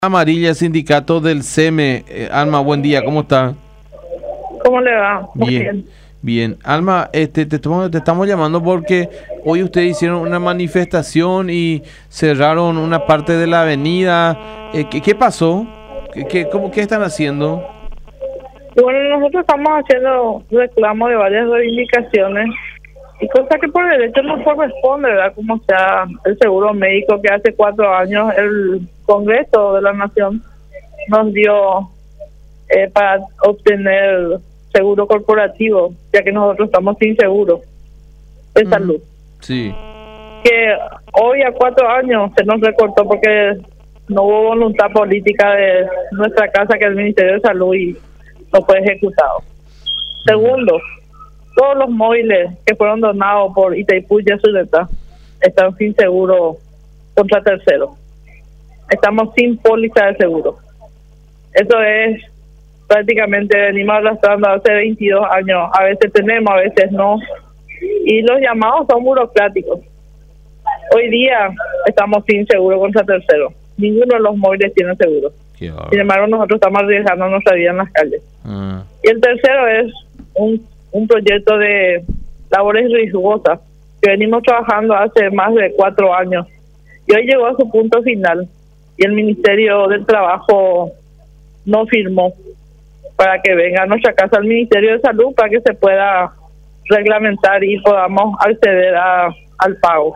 Amarilla, sindicato del SEME. Alma, buen día, ¿cómo está? ¿Cómo le va? Muy Bien, bien. Alma, te estamos llamando porque hoy ustedes hicieron una manifestación y cerraron una parte de la avenida. ¿Qué pasó? ¿Qué están haciendo? Bueno, nosotros estamos haciendo reclamo de varias reivindicaciones y cosas que por derecho no corresponde, ¿verdad? Como sea el seguro médico que hace 4 años el Congreso de la Nación nos dio para obtener seguro corporativo, ya que nosotros estamos sin seguro de salud. Sí. Que hoy a 4 años se nos recortó porque no hubo voluntad política de nuestra casa, que es el Ministerio de Salud, y no fue ejecutado. Segundo, todos los móviles que fueron donados por Itaipú y Yacyretá están sin seguro contra terceros. Estamos sin póliza de seguro. Eso es prácticamente, venimos arrastrando hace 22 años. A veces tenemos, a veces no. Y los llamados son burocráticos. Hoy día estamos sin seguro contra terceros. Ninguno de los móviles tiene seguro. Sin embargo, nosotros estamos arriesgando nuestra vida en las calles. Y el tercero es un proyecto de labores riesgosas que venimos trabajando hace más de 4 años. Y hoy llegó a su punto final. Y el Ministerio del Trabajo no firmó para que venga a nuestra casa al Ministerio de Salud para que se pueda reglamentar y podamos acceder al pago.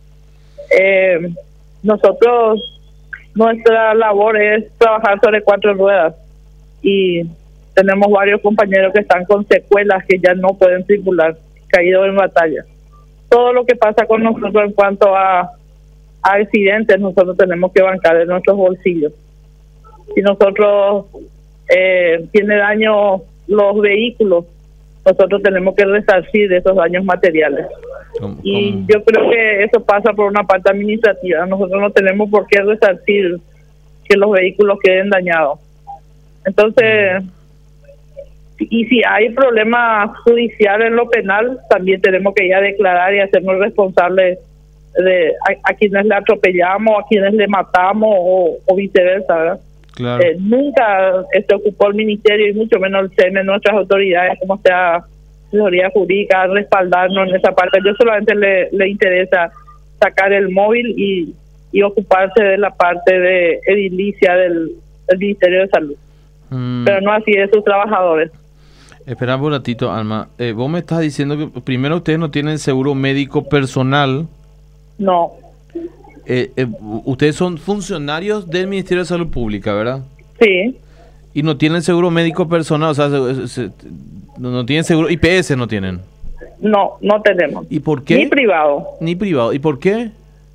Nuestra labor es trabajar sobre 4 ruedas y tenemos varios compañeros que están con secuelas que ya no pueden circular, caídos en batalla. Todo lo que pasa con nosotros en cuanto a accidentes, nosotros tenemos que bancar en nuestros bolsillos. Si nosotros tiene daño los vehículos, nosotros tenemos que resarcir de esos daños materiales. Y yo creo que eso pasa por una parte administrativa. Nosotros no tenemos por qué resarcir que los vehículos queden dañados. Entonces, y si hay problemas judiciales en lo penal, también tenemos que ir a declarar y hacernos responsables de a quienes le atropellamos, a quienes le matamos o viceversa, ¿verdad? Claro. Nunca se ocupó el Ministerio y mucho menos el SEME, nuestras autoridades, como sea asesoría jurídica, respaldarnos en esa parte. Yo solamente le interesa sacar el móvil y ocuparse de la parte de edilicia del Ministerio de Salud. Pero no así de sus trabajadores. Espera un ratito, Alma. Vos me estás diciendo que primero ustedes no tienen seguro médico personal. No. Ustedes son funcionarios del Ministerio de Salud Pública, ¿verdad? Sí. Y no tienen seguro médico personal, o sea, no tienen seguro, IPS no tienen. No, no tenemos. ¿Y por qué? Ni privado. Ni privado. ¿Y por qué?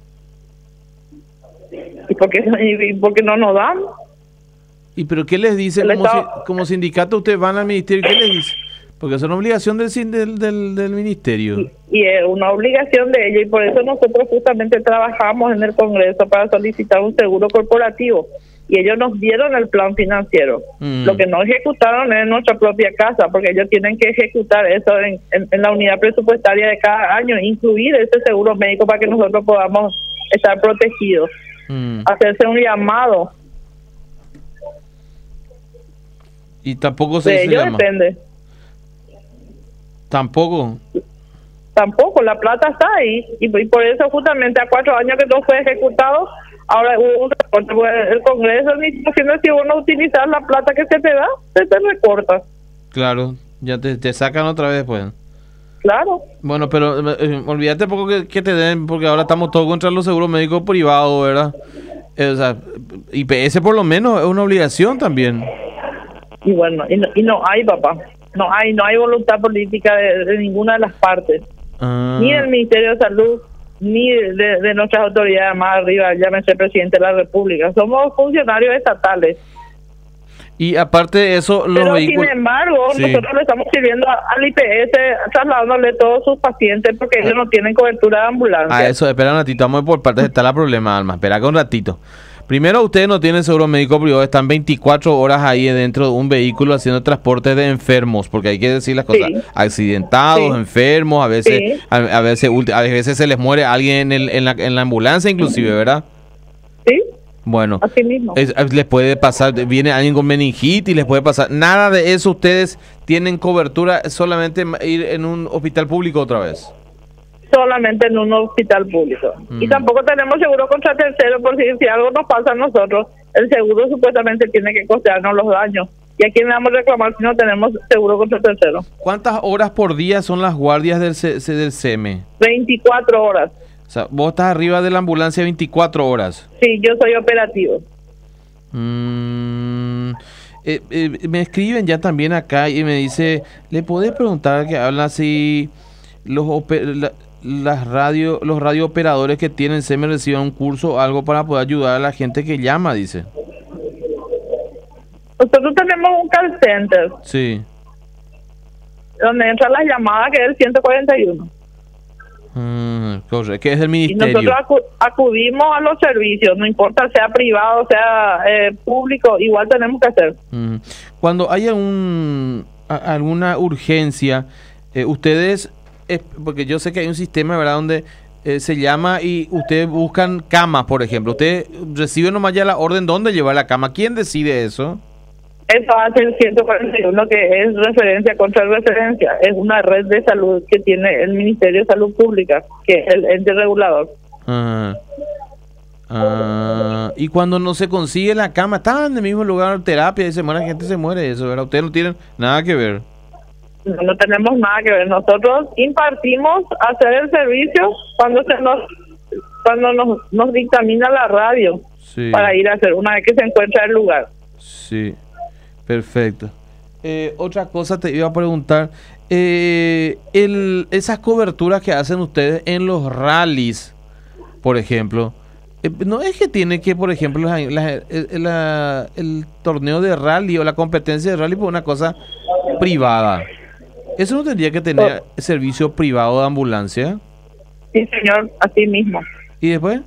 ¿Y por qué no nos dan? ¿Y pero qué les dice como sindicato? Ustedes van al ministerio, ¿qué les dice? Porque es una obligación del ministerio. Y es una obligación de ellos, y por eso nosotros justamente trabajamos en el Congreso para solicitar un seguro corporativo. Y ellos nos dieron el plan financiero. Lo que no ejecutaron es en nuestra propia casa, porque ellos tienen que ejecutar eso en la unidad presupuestaria de cada año, incluir ese seguro médico para que nosotros podamos estar protegidos. Hacerse un llamado. Y tampoco se de ellos llama. Depende. Tampoco, la plata está ahí, y por eso justamente a 4 años que no fue ejecutado, ahora hubo un recorte, porque el Congreso ni diciendo si vos no utilizas la plata que se te da, se te recorta. Claro, ya te sacan otra vez después. Claro. Bueno, pero olvídate poco que te den, porque ahora estamos todos contra los seguros médicos privados, ¿verdad? O sea, IPS por lo menos es una obligación también. Y bueno, y no hay, papá. No hay voluntad política de ninguna de las partes. Ni del Ministerio de Salud, ni de nuestras autoridades más arriba, llámese presidente de la República. Somos funcionarios estatales. Y aparte de eso, los vehículos... Sin embargo, nosotros le estamos sirviendo al IPS, trasladándole todos sus pacientes, porque ellos no tienen cobertura de ambulancia. Eso, espera un ratito, vamos por partes, está el problema, Alma. Espera que un ratito. Primero, ustedes no tienen seguro médico privado, están 24 horas ahí dentro de un vehículo haciendo transporte de enfermos, porque hay que decir las cosas, accidentados, enfermos, a veces a veces se les muere alguien en la ambulancia inclusive, ¿verdad? Sí. Bueno, así mismo. Les puede pasar, viene alguien con meningitis, les puede pasar. Nada de eso, ustedes tienen cobertura, solamente ir en un hospital público otra vez. Solamente en un hospital público. Y tampoco tenemos seguro contra terceros, por si algo nos pasa a nosotros, el seguro supuestamente tiene que costearnos los daños. ¿Y a quién le vamos a reclamar si no tenemos seguro contra terceros? ¿Cuántas horas por día son las guardias del SEME? 24 horas. O sea, vos estás arriba de la ambulancia 24 horas. Sí, yo soy operativo. Me escriben ya también acá y me dice, ¿le podés preguntar que habla si los radiooperadores que tienen SEME reciben un curso o algo para poder ayudar a la gente que llama? Dice. Nosotros tenemos un call center. Sí. Donde entran las llamadas, que es el 141. Correcto, que es del ministerio. Y nosotros acudimos a los servicios, no importa sea privado, sea público, igual tenemos que hacer. Cuando haya alguna urgencia, ustedes, porque yo sé que hay un sistema, ¿verdad?, donde se llama y ustedes buscan camas, por ejemplo. Ustedes reciben nomás ya la orden dónde llevar la cama. ¿Quién decide eso? Eso hace el 141, que es referencia contra referencia. Es una red de salud que tiene el Ministerio de Salud Pública, que es el ente regulador. Y cuando no se consigue la cama, están en el mismo lugar de terapia y se muere, la gente se muere, eso, ¿verdad? Ustedes no tienen nada que ver. No tenemos nada que ver. Nosotros impartimos hacer el servicio cuando nos dictamina la radio, sí, para ir a hacer una vez que se encuentra el lugar. Sí. Perfecto. Otra cosa te iba a preguntar, esas coberturas que hacen ustedes en los rallies, por ejemplo, no es que tiene que, por ejemplo, el torneo de rally o la competencia de rally por una cosa privada. ¿Eso no tendría que tener servicio privado de ambulancia? Sí, señor, así mismo. ¿Y después?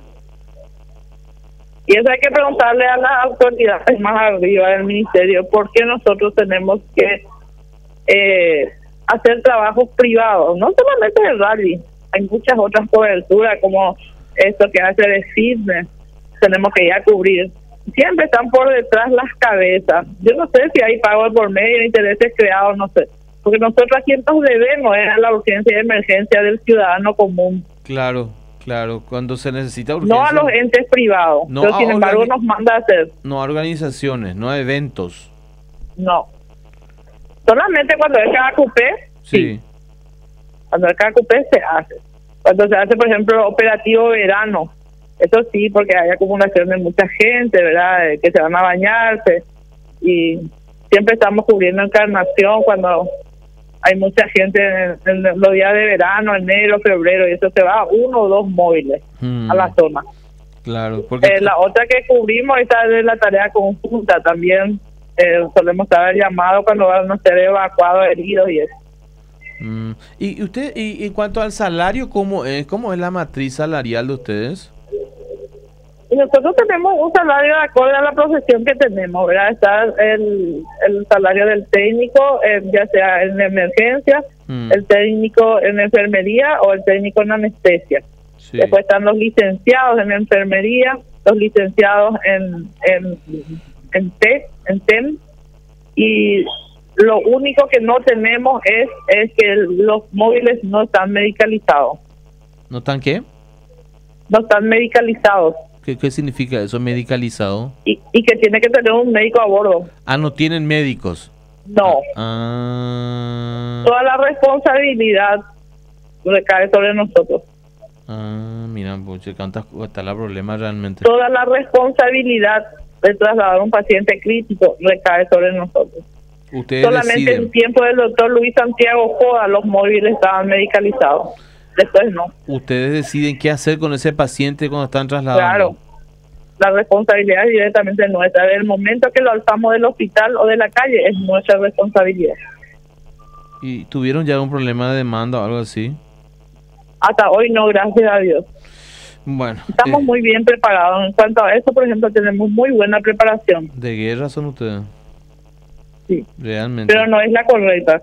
Y eso hay que preguntarle a las autoridades más arriba del ministerio, por qué nosotros tenemos que hacer trabajos privados, no solamente el rally, hay muchas otras coberturas como esto que hace de fitness, tenemos que ir a cubrir. Siempre están por detrás las cabezas. Yo no sé si hay pago por medio de intereses creados, no sé, porque nosotros aquí nos debemos a la urgencia y emergencia del ciudadano común. Claro. Claro, cuando se necesita urgencia. No a los entes privados, no, pero sin embargo nos manda a hacer. No a organizaciones, no a eventos. No. Solamente cuando es cada cupé, sí. Cuando es cada cupé se hace. Cuando se hace, por ejemplo, operativo verano, eso sí, porque hay acumulación de mucha gente, ¿verdad? Que se van a bañarse. Y siempre estamos cubriendo encarnación cuando hay mucha gente en los días de verano, enero, febrero, y eso se va 1 o 2 móviles a la zona. Claro. Porque la otra que cubrimos, esta es la tarea conjunta también. Solemos estar llamados cuando van a ser evacuados, heridos y eso. ¿Y usted, y en cuanto al salario, cómo es la matriz salarial de ustedes? Y nosotros tenemos un salario de acuerdo a la profesión que tenemos, ¿verdad? Está el salario del técnico, ya sea en emergencia, el técnico en enfermería o el técnico en anestesia. Sí. Después están los licenciados en enfermería, los licenciados en TEM, y lo único que no tenemos es que los móviles no están medicalizados. ¿No están qué? No están medicalizados. ¿Qué significa eso, medicalizado? Y que tiene que tener un médico a bordo. Ah, ¿no tienen médicos? No. Toda la responsabilidad recae sobre nosotros. Mira, pues, ¿cuántas está el problema realmente? Toda la responsabilidad de trasladar a un paciente crítico recae sobre nosotros. Ustedes solamente deciden. En tiempo del doctor Luis Santiago Joda los móviles estaban medicalizados. Después no. Ustedes deciden qué hacer con ese paciente cuando están trasladando. Claro, la responsabilidad es directamente nuestra. Desde el momento que lo alzamos del hospital o de la calle es nuestra responsabilidad. ¿Y tuvieron ya un problema de demanda o algo así? Hasta hoy no, gracias a Dios. Bueno. Estamos muy bien preparados. En cuanto a eso, por ejemplo, tenemos muy buena preparación. ¿De guerra son ustedes? Sí. Realmente. Pero no es la correcta.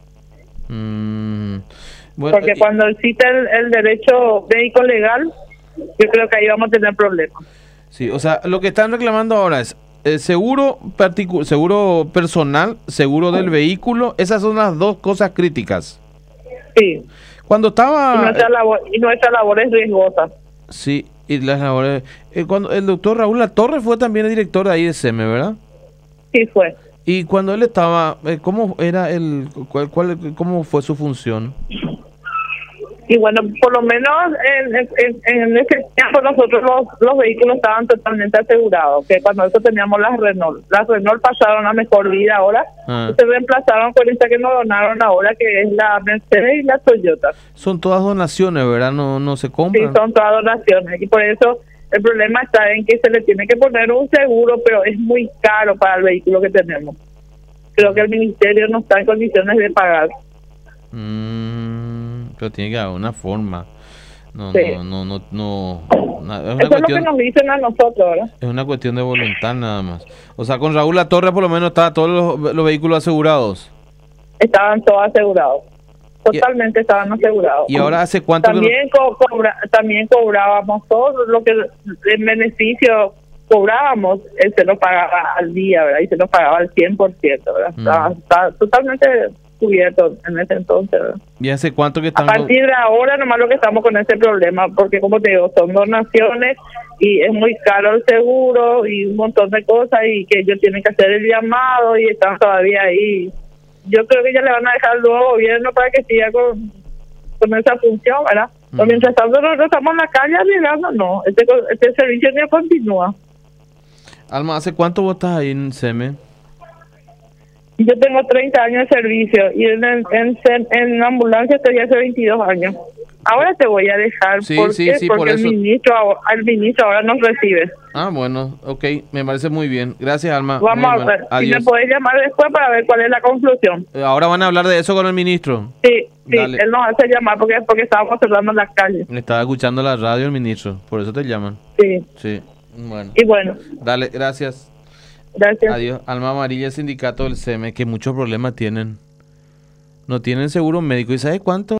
Bueno, porque cuando existe el derecho médico legal, yo creo que ahí vamos a tener problemas. Sí, o sea, lo que están reclamando ahora es seguro personal, seguro del vehículo. Esas son las dos cosas críticas. Sí. Cuando estaba... Y nuestra labor es riesgosa. Sí, y las labores... cuando el doctor Raúl Latorre fue también el director de ahí de SEME, ¿verdad? Sí, fue. Y cuando él estaba, ¿cómo era cómo fue su función? Y bueno, por lo menos en ese tiempo nosotros los vehículos estaban totalmente asegurados, que cuando eso teníamos las Renault. Las Renault pasaron a mejor vida ahora, se reemplazaron con esta que nos donaron ahora, que es la Mercedes y la Toyota. Son todas donaciones, ¿verdad? No se compran. Sí, son todas donaciones, y por eso el problema está en que se le tiene que poner un seguro, pero es muy caro para el vehículo que tenemos. Creo que el ministerio no está en condiciones de pagar. Pero tiene que haber una forma. No. Sí. Es una eso es lo que nos dicen a nosotros, ¿verdad? Es una cuestión de voluntad nada más. O sea, con Raúl Latorre por lo menos estaban todos los vehículos asegurados. Estaban todos asegurados. Totalmente estaban asegurados. ¿Y ahora hace cuánto? También cobrábamos todo lo que en beneficio cobrábamos, él se nos pagaba al día, ¿verdad? Y se nos pagaba al 100%, ¿verdad? Está totalmente cubierto en ese entonces, ¿verdad? ¿Y hace cuánto que están? A partir de ahora nomás lo que estamos con ese problema, porque como te digo, son donaciones y es muy caro el seguro y un montón de cosas, y que ellos tienen que hacer el llamado y están todavía ahí. Yo creo que ya le van a dejar al nuevo gobierno para que siga con esa función, ¿verdad? Pero mientras tanto nosotros estamos en la calle arriesgando, no, este servicio ya continúa. Alma, ¿hace cuánto vos estás ahí en SEME? Yo tengo 30 años de servicio y en ambulancia estoy hace 22 años. Ahora te voy a dejar porque por el ministro ahora nos recibe. Ah, bueno, ok, me parece muy bien. Gracias, Alma. Vamos a ver, si me podés llamar después para ver cuál es la conclusión. Ahora van a hablar de eso con el ministro. Sí, dale. Él nos hace llamar porque estábamos cerrando las calles. Estaba escuchando la radio el ministro, por eso te llaman. Sí. Bueno. Y bueno. Dale, gracias. Gracias. Adiós. Alma Amarilla, sindicato del SEME, que muchos problemas tienen. No tienen seguro médico. ¿Y sabes cuánto?